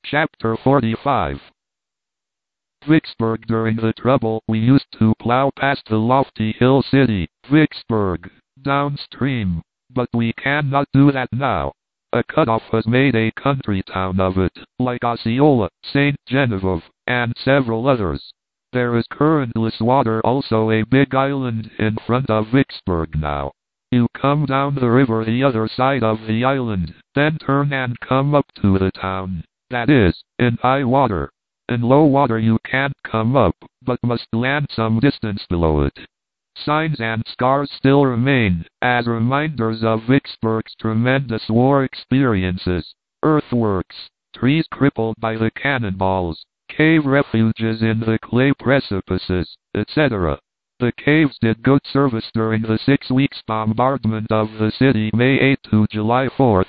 Chapter 45. Vicksburg. During the trouble, we used to plow past the lofty hill city, Vicksburg, downstream. But we cannot do that now. A cutoff has made a country town of it, like Osceola, St. Genevieve, and several others. There is currentless water, also a big island in front of Vicksburg now. You come down the river the other side of the island, then turn and come up to the town. That is, in high water. In low water you can't come up, but must land some distance below it. Signs and scars still remain, as reminders of Vicksburg's tremendous war experiences. Earthworks, trees crippled by the cannonballs, cave refuges in the clay precipices, etc. The caves did good service during the 6 weeks bombardment of the city, May 8 to July 4,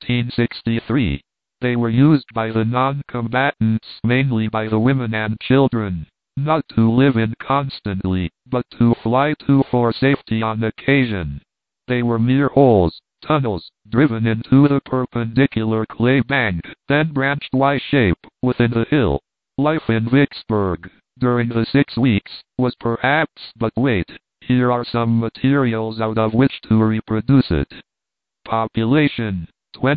1863. They were used by the non-combatants, mainly by the women and children, not to live in constantly, but to fly to for safety on occasion. They were mere holes, tunnels, driven into the perpendicular clay bank, then branched Y-shape, within the hill. Life in Vicksburg, during the 6 weeks, was perhaps, but wait, here are some materials out of which to reproduce it. Population: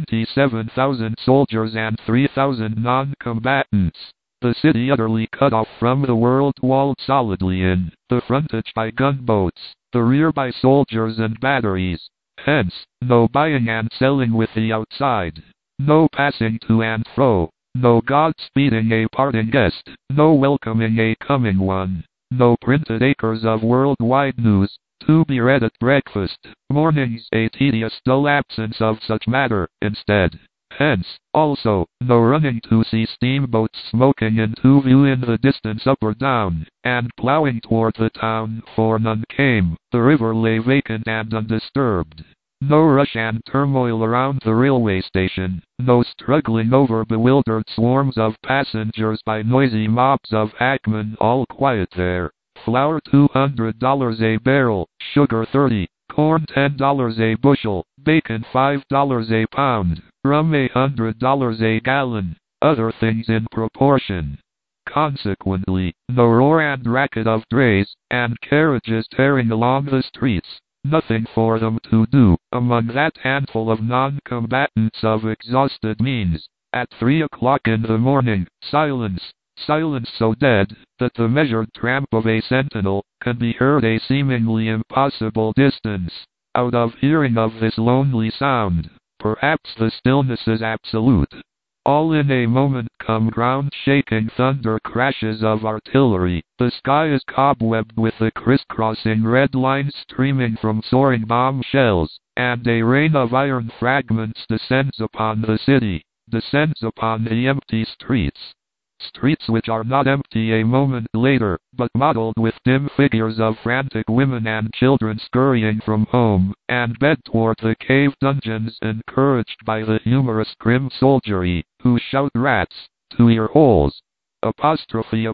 27,000 soldiers and 3,000 non-combatants. The city utterly cut off from the world, walled solidly in, the frontage by gunboats, the rear by soldiers and batteries. Hence, no buying and selling with the outside, no passing to and fro, no God-speeding a parting guest, no welcoming a coming one, no printed acres of worldwide news, to be read at breakfast, mornings, a tedious dull absence of such matter, instead. Hence, also, no running to see steamboats smoking into view in the distance up or down, and plowing toward the town, for none came. The river lay vacant and undisturbed. No rush and turmoil around the railway station, no struggling over bewildered swarms of passengers by noisy mobs of hackmen, all quiet there. Flour $200 a barrel, sugar $30, corn $10 a bushel, bacon $5 a pound, rum $100 a gallon, other things in proportion. Consequently, no roar and racket of drays and carriages tearing along the streets, nothing for them to do, among that handful of non-combatants of exhausted means. At 3 o'clock in the morning, silence. Silence so dead, that the measured tramp of a sentinel can be heard a seemingly impossible distance. Out of hearing of this lonely sound, perhaps the stillness is absolute. All in a moment come ground-shaking thunder crashes of artillery. The sky is cobwebbed with the crisscrossing red lines streaming from soaring bomb shells, and a rain of iron fragments descends upon the city, descends upon the empty streets. Streets which are not empty a moment later, but mottled with dim figures of frantic women and children scurrying from home and bed toward the cave dungeons, encouraged by the humorous grim soldiery, who shout "rats" to ear holes, apostrophe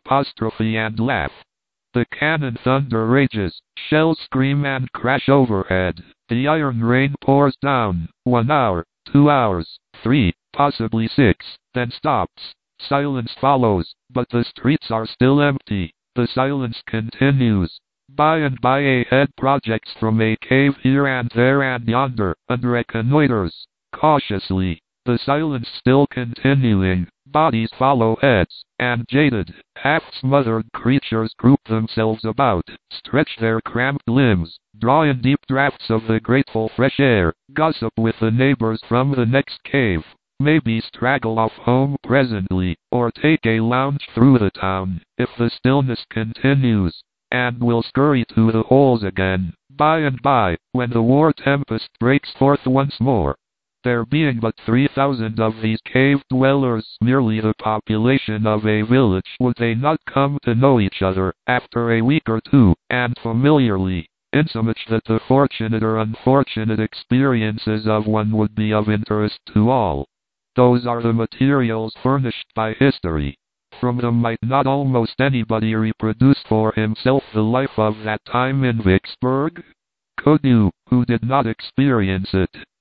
and laugh. The cannon thunder rages, shells scream and crash overhead, the iron rain pours down, 1 hour, 2 hours, 3, possibly 6, then stops. Silence follows, but the streets are still empty. The silence continues. By and by a head projects from a cave here and there and yonder, and reconnoiters, cautiously. The silence still continuing, bodies follow heads, and jaded, half-smothered creatures group themselves about, stretch their cramped limbs, draw in deep draughts of the grateful fresh air, gossip with the neighbors from the next cave. Maybe straggle off home presently, or take a lounge through the town, if the stillness continues, and will scurry to the holes again, by and by, when the war tempest breaks forth once more. There being but 3,000 of these cave dwellers, merely the population of a village, would they not come to know each other, after a week or two, and familiarly, insomuch that the fortunate or unfortunate experiences of one would be of interest to all? Those are the materials furnished by history. From them might not almost anybody reproduce for himself the life of that time in Vicksburg? Could you, who did not experience it?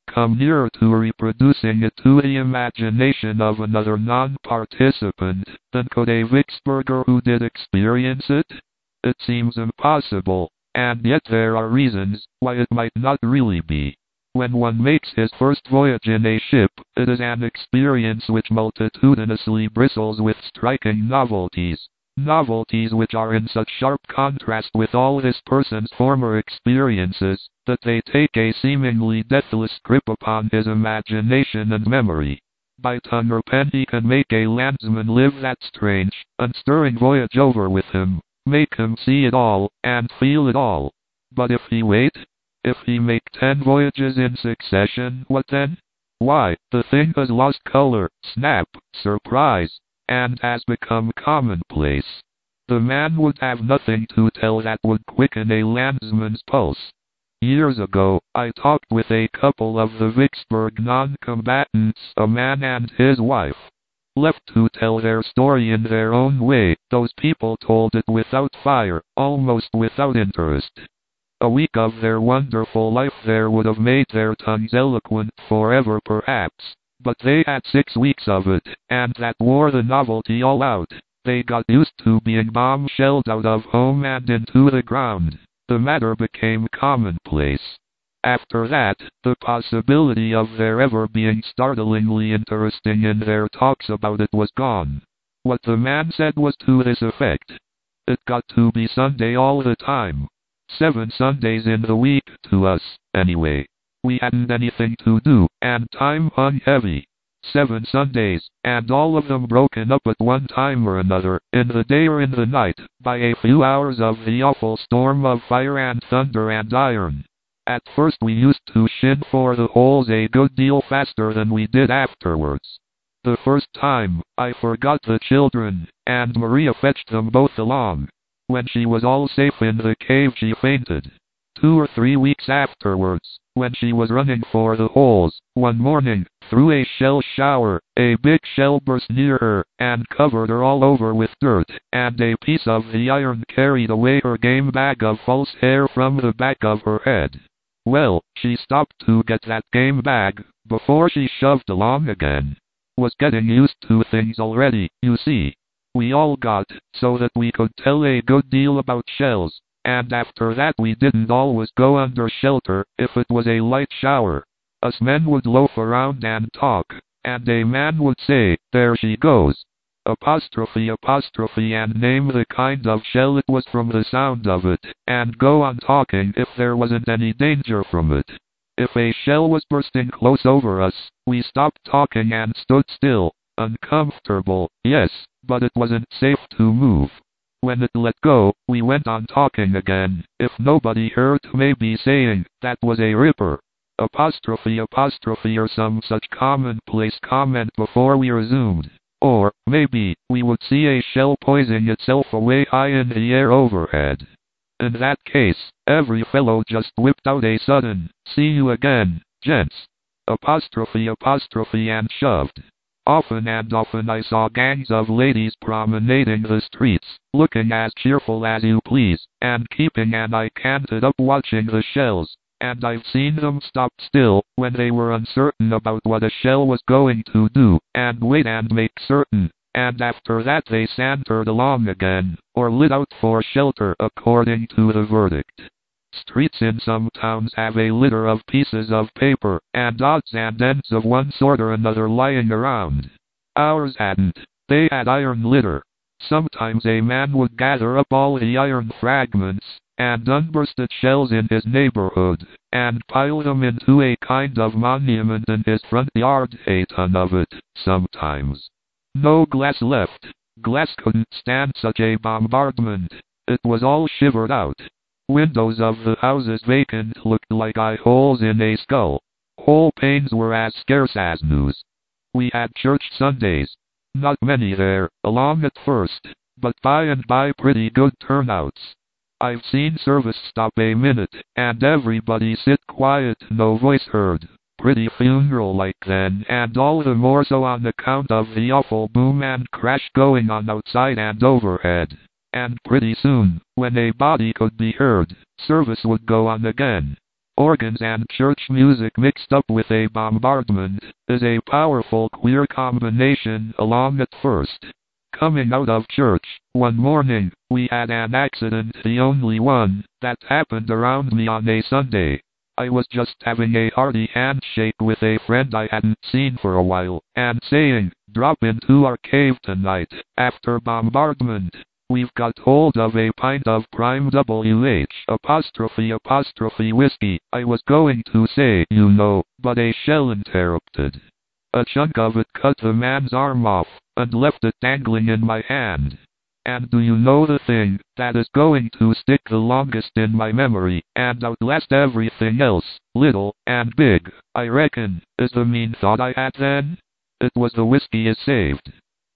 come nearer to reproducing it to the imagination of another non-participant than could a Vicksburger who did experience it? It seems impossible, and yet there are reasons why it might not really be. When one makes his first voyage in a ship, it is an experience which multitudinously bristles with striking novelties. Novelties which are in such sharp contrast with all this person's former experiences, that they take a seemingly deathless grip upon his imagination and memory. By tongue or pen he can make a landsman live that strange and stirring voyage over with him, make him see it all, and feel it all. But if he wait, if he make 10 voyages in succession, what then? Why, the thing has lost color, snap, surprise, and has become commonplace. The man would have nothing to tell that would quicken a landsman's pulse. Years ago, I talked with a couple of the Vicksburg non-combatants, a man and his wife. Left to tell their story in their own way, those people told it without fire, almost without interest. A week of their wonderful life there would have made their tongues eloquent forever perhaps. But they had 6 weeks of it, and that wore the novelty all out. They got used to being bomb-shelled out of home and into the ground. The matter became commonplace. After that, the possibility of their ever being startlingly interesting in their talks about it was gone. What the man said was to this effect: it got to be Sunday all the time. 7 Sundays in the week, to us, anyway. We hadn't anything to do, and time hung heavy. 7 Sundays, and all of them broken up at one time or another, in the day or in the night, by a few hours of the awful storm of fire and thunder and iron. At first we used to shin for the holes a good deal faster than we did afterwards. The first time, I forgot the children, and Maria fetched them both along. When she was all safe in the cave she fainted. 2 or 3 weeks afterwards, when she was running for the holes, one morning, through a shell shower, a big shell burst near her, and covered her all over with dirt, and a piece of the iron carried away her game bag of false hair from the back of her head. Well, she stopped to get that game bag, before she shoved along again. Was getting used to things already, you see. We all got, so that we could tell a good deal about shells. And after that we didn't always go under shelter, if it was a light shower. Us men would loaf around and talk, and a man would say, "There she goes," apostrophe, and name the kind of shell it was from the sound of it, and go on talking if there wasn't any danger from it. If a shell was bursting close over us, we stopped talking and stood still, uncomfortable, yes, but it wasn't safe to move. When it let go, we went on talking again, if nobody heard maybe saying, "That was a ripper," apostrophe, or some such commonplace comment before we resumed. Or, maybe, we would see a shell poising itself away high in the air overhead. In that case, every fellow just whipped out a sudden, "See you again, gents," apostrophe, and shoved. Often and often I saw gangs of ladies promenading the streets, looking as cheerful as you please, and keeping an eye canted up watching the shells, and I've seen them stop still, when they were uncertain about what a shell was going to do, and wait and make certain, and after that they santered along again, or lit out for shelter according to the verdict. Streets in some towns have a litter of pieces of paper, and odds and ends of one sort or another lying around. Ours hadn't. They had iron litter. Sometimes a man would gather up all the iron fragments, and unbursted shells in his neighborhood, and pile them into a kind of monument in his front yard, a ton of it, sometimes. No glass left. Glass couldn't stand such a bombardment. It was all shivered out. Windows of the houses vacant looked like eye holes in a skull. Whole panes were as scarce as news. We had church Sundays. Not many there, along at first, but by and by pretty good turnouts. I've seen service stop a minute, and everybody sit quiet, no voice heard. Pretty funeral-like then, and all the more so on account of the awful boom and crash going on outside and overhead. And pretty soon, when a body could be heard, service would go on again. Organs and church music mixed up with a bombardment is a powerful queer combination along at first. Coming out of church, one morning, we had an accident, the only one that happened around me on a Sunday. I was just having a hearty handshake with a friend I hadn't seen for a while, and saying, drop into our cave tonight, after bombardment. We've got hold of a pint of prime WH whiskey. I was going to say, you know, but a shell interrupted. A chunk of it cut the man's arm off, and left it dangling in my hand. And do you know the thing that is going to stick the longest in my memory, and outlast everything else, little and big, I reckon, is the mean thought I had then? It was the whiskey is saved.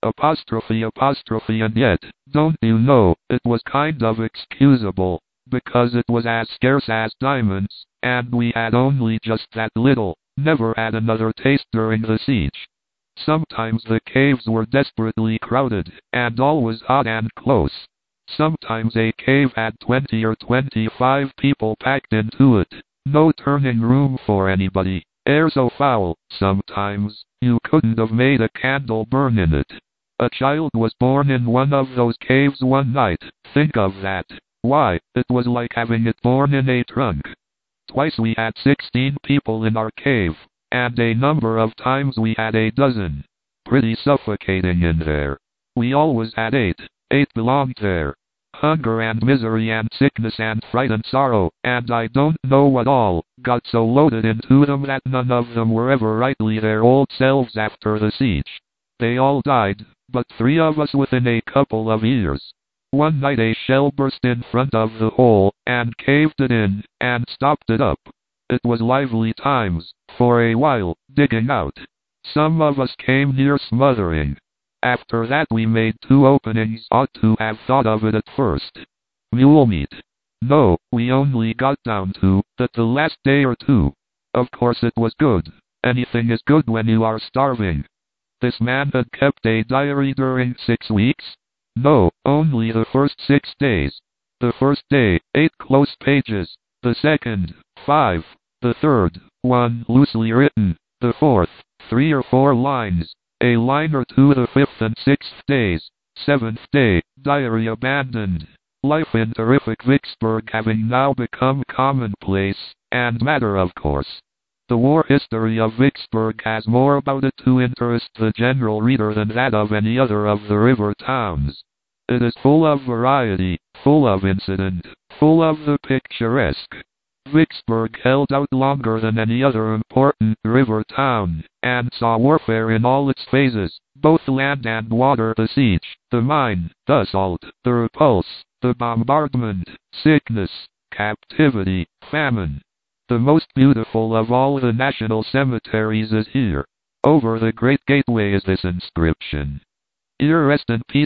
And yet, don't you know, it was kind of excusable, because it was as scarce as diamonds, and we had only just that little, never had another taste during the siege. Sometimes the caves were desperately crowded, and always hot and close. Sometimes a cave had 20 or 25 people packed into it, no turning room for anybody, air so foul, sometimes, you couldn't have made a candle burn in it. A child was born in one of those caves one night, think of that. Why, it was like having it born in a trunk. Twice we had 16 people in our cave, and a number of times we had a dozen. Pretty suffocating in there. We always had 8 belonged there. Hunger and misery and sickness and fright and sorrow, and I don't know what all, got so loaded into them that none of them were ever rightly their old selves after the siege. They all died, but 3 of us within a couple of years. One night a shell burst in front of the hole, and caved it in, and stopped it up. It was lively times, for a while, digging out. Some of us came near smothering. After that we made 2 openings. Ought to have thought of it at first. Mule meat. No, we only got down to that the last day or 2. Of course it was good. Anything is good when you are starving. This man had kept a diary during 6 weeks? No, only the first 6 days. The first day, 8 close pages. The second, 5. The third, 1 loosely written. The fourth, 3 or 4 lines. A line or 2 the 5th and 6th days. 7th day, diary abandoned. Life in terrific Vicksburg having now become commonplace, and matter of course. The war history of Vicksburg has more about it to interest the general reader than that of any other of the river towns. It is full of variety, full of incident, full of the picturesque. Vicksburg held out longer than any other important river town, and saw warfare in all its phases, both land and water, the siege, the mine, the assault, the repulse, the bombardment, sickness, captivity, famine. The most beautiful of all the national cemeteries is here. Over the great gateway is this inscription. Here rest in peace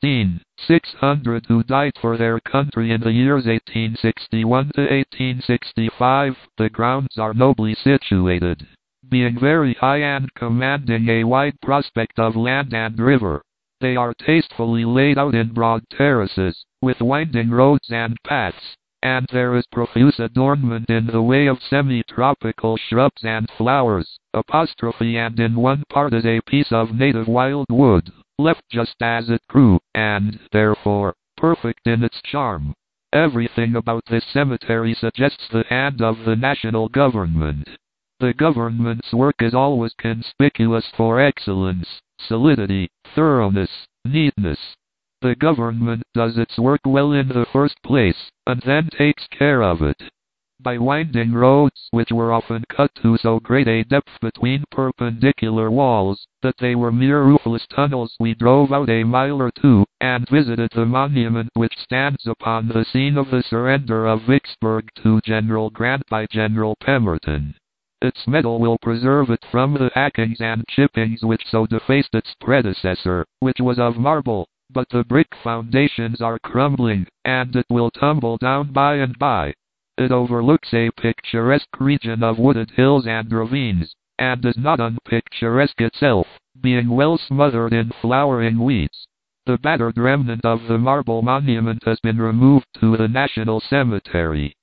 16,600 who died for their country in the years 1861 to 1865. The grounds are nobly situated, being very high and commanding a wide prospect of land and river. They are tastefully laid out in broad terraces, with winding roads and paths. And there is profuse adornment in the way of semi-tropical shrubs and flowers, and in one part is a piece of native wild wood, left just as it grew, and, therefore, perfect in its charm. Everything about this cemetery suggests the hand of the national government. The government's work is always conspicuous for excellence, solidity, thoroughness, neatness. The government does its work well in the first place, and then takes care of it. By winding roads which were often cut to so great a depth between perpendicular walls, that they were mere roofless tunnels, we drove out a mile or 2, and visited the monument which stands upon the scene of the surrender of Vicksburg to General Grant by General Pemberton. Its metal will preserve it from the hackings and chippings which so defaced its predecessor, which was of marble. But the brick foundations are crumbling, and it will tumble down by and by. It overlooks a picturesque region of wooded hills and ravines, and is not unpicturesque itself, being well smothered in flowering weeds. The battered remnant of the marble monument has been removed to the National Cemetery.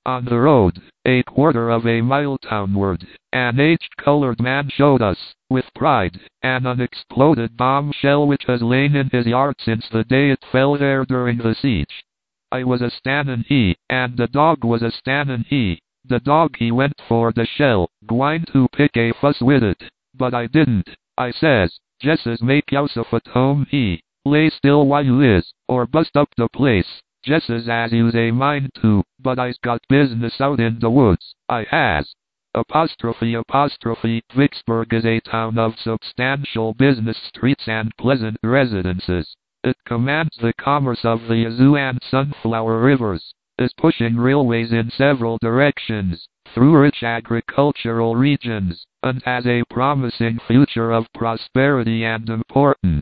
On the road, a quarter of a mile townward, an aged colored man showed us, with pride, an unexploded bombshell which has lain in his yard since the day it fell there during the siege. I was a stannin' he, and the dog was a stannin' he. The dog he went for the shell, gwine to pick a fuss with it, but I didn't. I says, jesses make use of it home he, lay still while you is, or bust up the place. Jesses as you's a mind to, but I's got business out in the woods, I has. Vicksburg is a town of substantial business streets and pleasant residences. It commands the commerce of the Yazoo and Sunflower Rivers, is pushing railways in several directions, through rich agricultural regions, and has a promising future of prosperity and importance.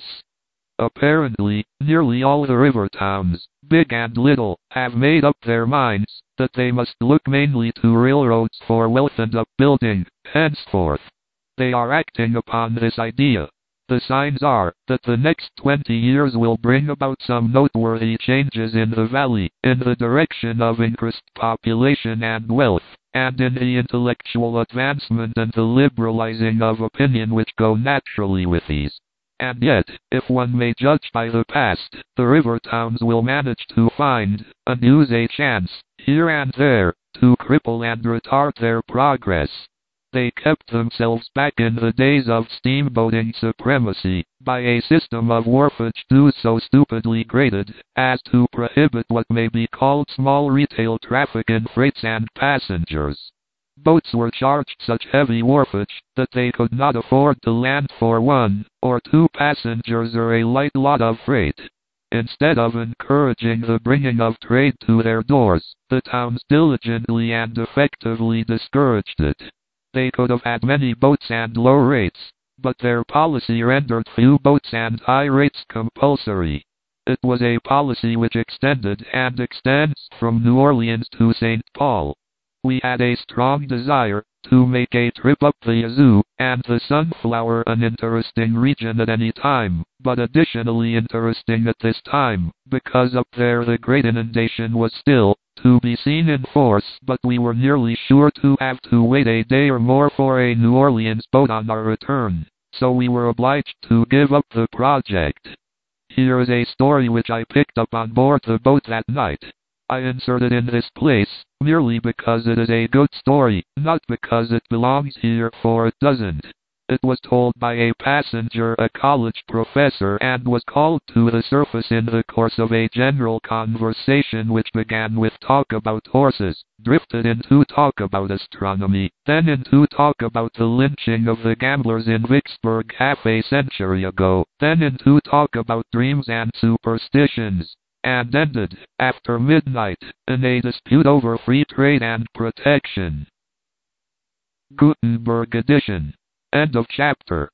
Apparently, nearly all the river towns, big and little, have made up their minds that they must look mainly to railroads for wealth and upbuilding, henceforth. They are acting upon this idea. The signs are that the next 20 years will bring about some noteworthy changes in the valley, in the direction of increased population and wealth, and in the intellectual advancement and the liberalizing of opinion which go naturally with these. And yet, if one may judge by the past, the river towns will manage to find and use a chance, here and there, to cripple and retard their progress. They kept themselves back in the days of steamboating supremacy, by a system of wharfage dues so stupidly graded, as to prohibit what may be called small retail traffic in freights and passengers. Boats were charged such heavy wharfage that they could not afford to land for 1 or 2 passengers or a light lot of freight. Instead of encouraging the bringing of trade to their doors, the towns diligently and effectively discouraged it. They could have had many boats and low rates, but their policy rendered few boats and high rates compulsory. It was a policy which extended and extends from New Orleans to St. Paul. We had a strong desire to make a trip up the Yazoo and the Sunflower an interesting region at any time, but additionally interesting at this time, because up there the great inundation was still to be seen in force, but we were nearly sure to have to wait a day or more for a New Orleans boat on our return, so we were obliged to give up the project. Here is a story which I picked up on board the boat that night. I insert it in this place, merely because it is a good story, not because it belongs here, for it doesn't. It was told by a passenger, a college professor, and was called to the surface in the course of a general conversation which began with talk about horses, drifted into talk about astronomy, then into talk about the lynching of the gamblers in Vicksburg half a century ago, then into talk about dreams and superstitions, and ended, after midnight, in a dispute over free trade and protection. Gutenberg edition. End of chapter.